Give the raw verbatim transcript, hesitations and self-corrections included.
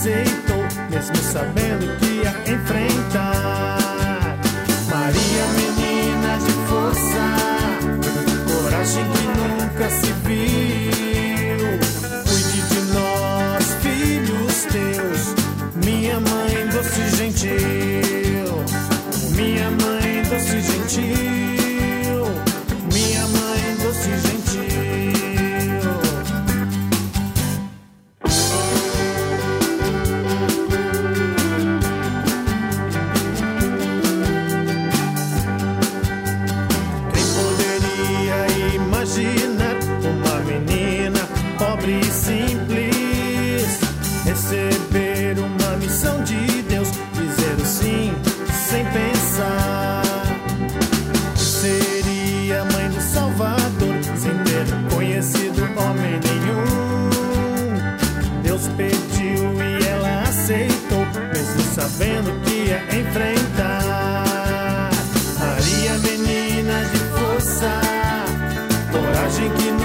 aceitou, mesmo sabendo que ia enfrentar. Maria, menina de força, coragem que nunca se viu. Cuide de nós, filhos teus, minha mãe doce e gentil. Minha mãe doce e gentil, minha mãe doce e gentil. Quem poderia imaginar uma menina pobre e simples receber uma missão de Deus, dizer o sim sem pensar? Seria mãe do Salvador sem ter conhecido homem nenhum. Deus pediu e ela aceitou, mesmo sabendo que ia enfrentar. Maria, menina de força, coragem que